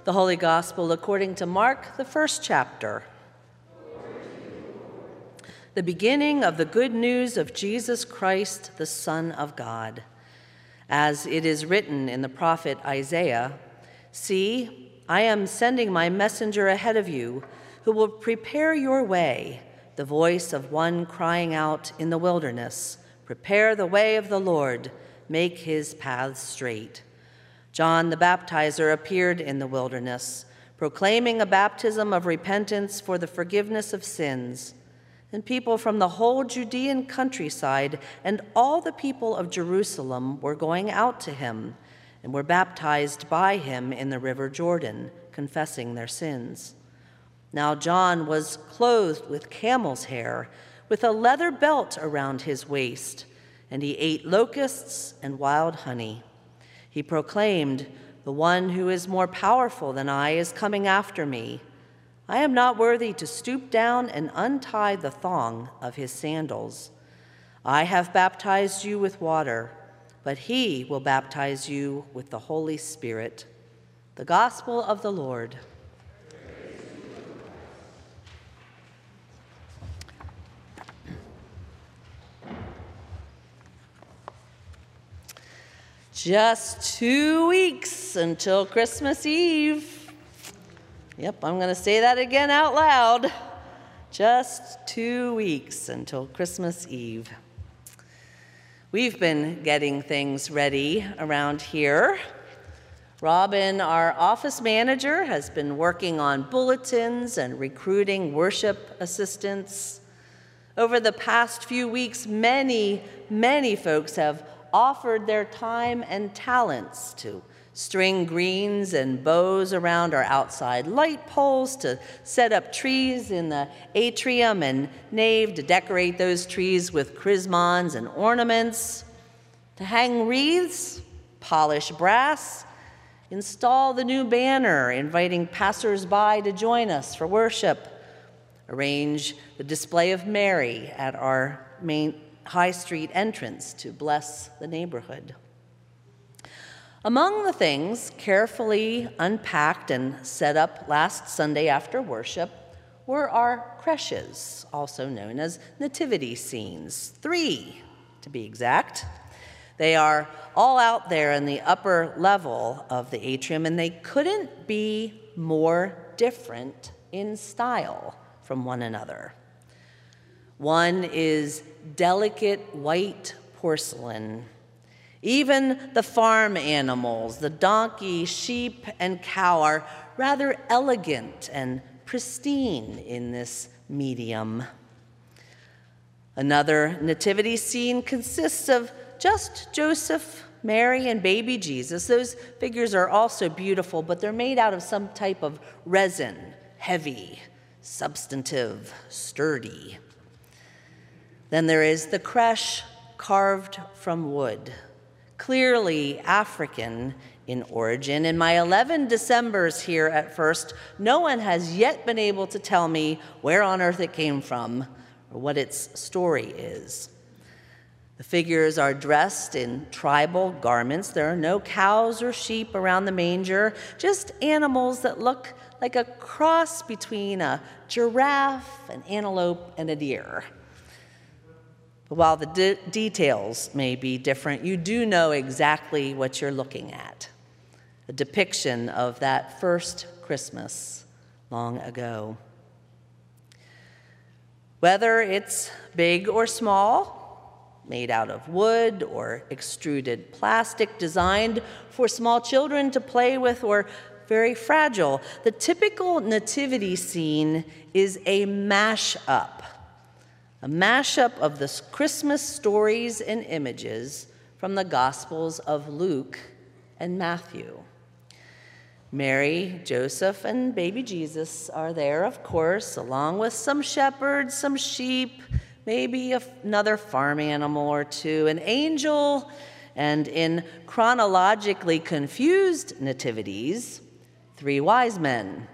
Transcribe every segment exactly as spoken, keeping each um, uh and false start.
The Holy Gospel according to Mark, the first chapter. The beginning of the good news of Jesus Christ, the Son of God. As it is written in the prophet Isaiah, "See, I am sending my messenger ahead of you, who will prepare your way, the voice of one crying out in the wilderness, prepare the way of the Lord, make his paths straight." John the Baptizer appeared in the wilderness, proclaiming a baptism of repentance for the forgiveness of sins. And people from the whole Judean countryside and all the people of Jerusalem were going out to him and were baptized by him in the river Jordan, confessing their sins. Now John was clothed with camel's hair, with a leather belt around his waist, and he ate locusts and wild honey. He proclaimed, "The one who is more powerful than I is coming after me. I am not worthy to stoop down and untie the thong of his sandals. I have baptized you with water, but he will baptize you with the Holy Spirit." The Gospel of the Lord. Just two weeks until Christmas Eve. Yep, I'm going to say that again out loud. Just two weeks until Christmas Eve. We've been getting things ready around here. Robin, our office manager, has been working on bulletins and recruiting worship assistants. Over the past few weeks, many, many folks have offered their time and talents to string greens and bows around our outside light poles, to set up trees in the atrium and nave, to decorate those trees with chrismons and ornaments, to hang wreaths, polish brass, install the new banner inviting passersby to join us for worship, arrange the display of Mary at our main High Street entrance to bless the neighborhood. Among the things carefully unpacked and set up last Sunday after worship were our creches, also known as nativity scenes, three to be exact. They are all out there in the upper level of the atrium, and they couldn't be more different in style from one another. One is delicate white porcelain. Even the farm animals, the donkey, sheep, and cow, are rather elegant and pristine in this medium. Another nativity scene consists of just Joseph, Mary, and baby Jesus. Those figures are also beautiful, but they're made out of some type of resin, heavy, substantive, sturdy. Then there is the creche carved from wood, clearly African in origin. In my eleven Decembers here at First, no one has yet been able to tell me where on earth it came from or what its story is. The figures are dressed in tribal garments. There are no cows or sheep around the manger, just animals that look like a cross between a giraffe, an antelope, and a deer. But while the de- details may be different, you do know exactly what you're looking at, a depiction of that first Christmas long ago. Whether it's big or small, made out of wood or extruded plastic, designed for small children to play with, or very fragile, the typical nativity scene is a mash-up. A mashup of the Christmas stories and images from the Gospels of Luke and Matthew. Mary, Joseph, and baby Jesus are there, of course, along with some shepherds, some sheep, maybe another farm animal or two, an angel, and in chronologically confused nativities, three wise men.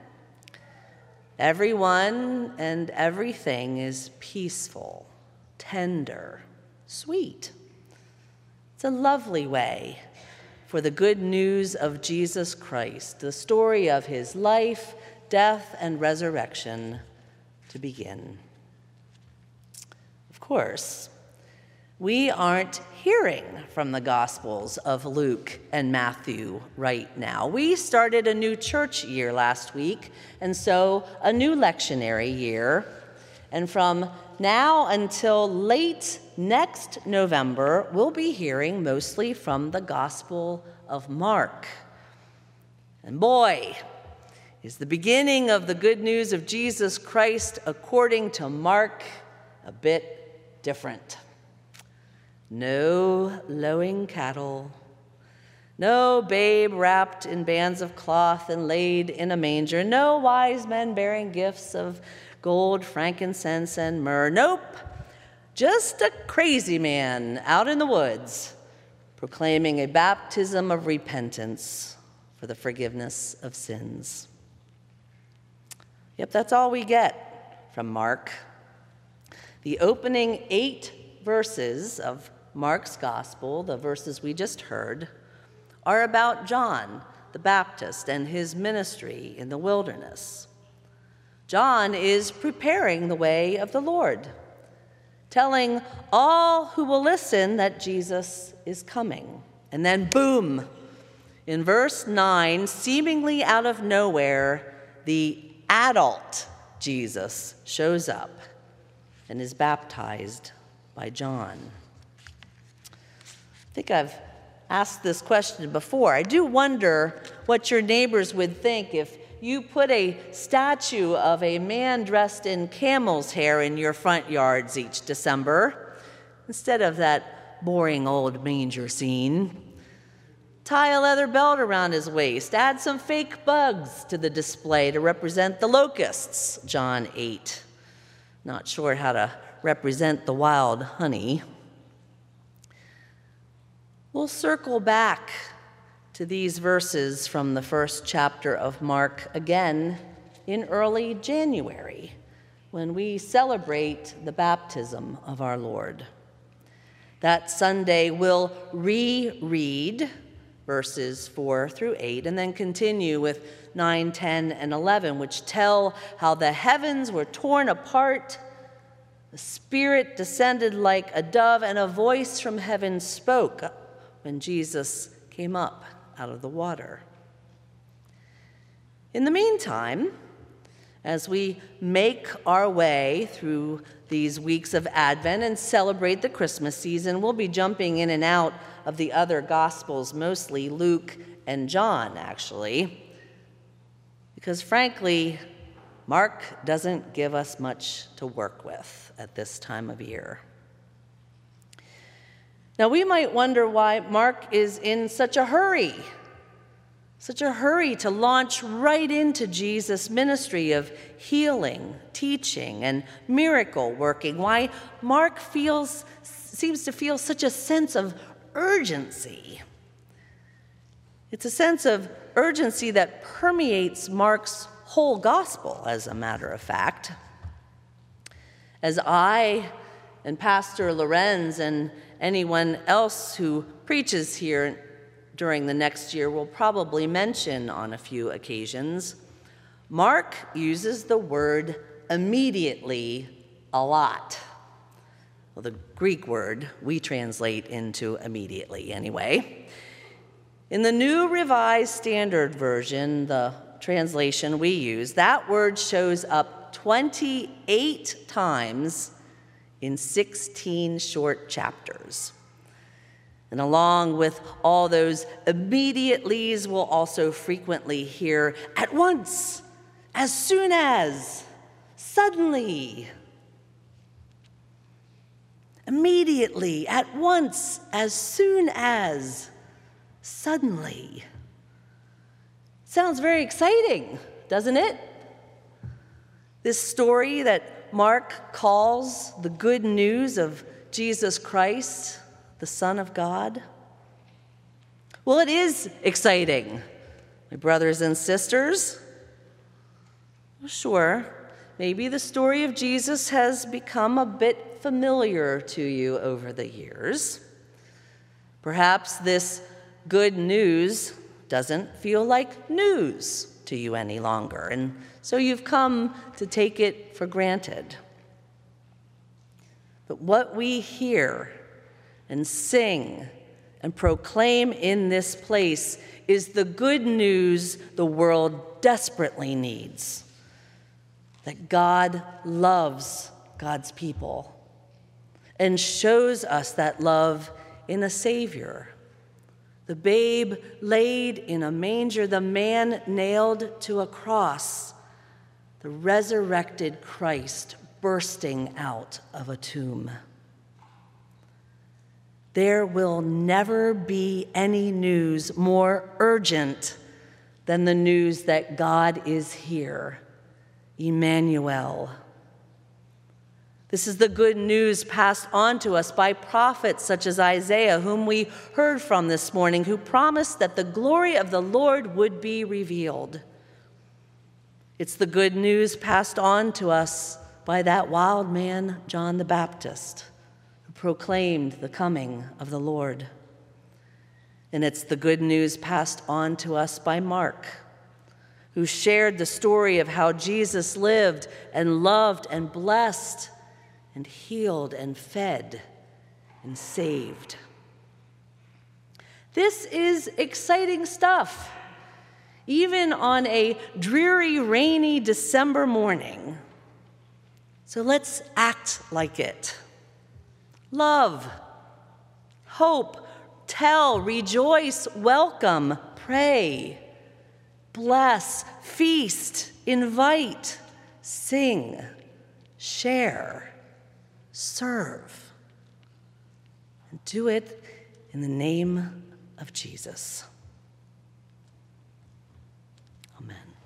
Everyone and everything is peaceful, tender, sweet. It's a lovely way for the good news of Jesus Christ, the story of his life, death, and resurrection to begin. Of course, we aren't hearing from the Gospels of Luke and Matthew right now. We started a new church year last week, and so a new lectionary year. And from now until late next November, we'll be hearing mostly from the Gospel of Mark. And boy, is the beginning of the good news of Jesus Christ, according to Mark, a bit different. No lowing cattle, no babe wrapped in bands of cloth and laid in a manger, no wise men bearing gifts of gold, frankincense, and myrrh. Nope, just a crazy man out in the woods proclaiming a baptism of repentance for the forgiveness of sins. Yep, that's all we get from Mark. The opening eight verses of Mark's gospel, the verses we just heard, are about John the Baptist and his ministry in the wilderness. John is preparing the way of the Lord, telling all who will listen that Jesus is coming. And then boom, in verse nine, seemingly out of nowhere, the adult Jesus shows up and is baptized by John. I think I've asked this question before. I do wonder what your neighbors would think if you put a statue of a man dressed in camel's hair in your front yards each December, instead of that boring old manger scene. Tie a leather belt around his waist, add some fake bugs to the display to represent the locusts John ate. Not sure how to represent the wild honey. We'll circle back to these verses from the first chapter of Mark again in early January, when we celebrate the baptism of our Lord. That Sunday, we'll reread verses four through eight, and then continue with nine, ten, and eleven, which tell how the heavens were torn apart, the Spirit descended like a dove, and a voice from heaven spoke when Jesus came up out of the water. In the meantime, as we make our way through these weeks of Advent and celebrate the Christmas season, we'll be jumping in and out of the other Gospels, mostly Luke and John, actually, because frankly, Mark doesn't give us much to work with at this time of year. Now, we might wonder why Mark is in such a hurry, such a hurry to launch right into Jesus' ministry of healing, teaching, and miracle working, why Mark feels, seems to feel such a sense of urgency. It's a sense of urgency that permeates Mark's whole gospel, as a matter of fact. As I and Pastor Lorenz and anyone else who preaches here during the next year will probably mention on a few occasions, Mark uses the word immediately a lot. Well, the Greek word we translate into immediately anyway. In the New Revised Standard Version, the translation we use, that word shows up twenty-eight times in sixteen short chapters. And along with all those immediatelys, we'll also frequently hear at once, as soon as, suddenly, immediately, at once, as soon as, suddenly. Sounds very exciting, doesn't it? This story that Mark calls the good news of Jesus Christ, the Son of God. Well, it is exciting, my brothers and sisters. Well, sure, maybe the story of Jesus has become a bit familiar to you over the years. Perhaps this good news doesn't feel like news to you any longer, and so you've come to take it for granted. But what we hear and sing and proclaim in this place is the good news the world desperately needs, that God loves God's people and shows us that love in a Savior. The babe laid in a manger, the man nailed to a cross, the resurrected Christ bursting out of a tomb. There will never be any news more urgent than the news that God is here, Emmanuel. This is the good news passed on to us by prophets such as Isaiah, whom we heard from this morning, who promised that the glory of the Lord would be revealed. It's the good news passed on to us by that wild man, John the Baptist, who proclaimed the coming of the Lord. And it's the good news passed on to us by Mark, who shared the story of how Jesus lived and loved and blessed and healed and fed and saved. This is exciting stuff, even on a dreary, rainy December morning. So let's act like it. Love, hope, tell, rejoice, welcome, pray, bless, feast, invite, sing, share, serve, and do it in the name of Jesus. Amen.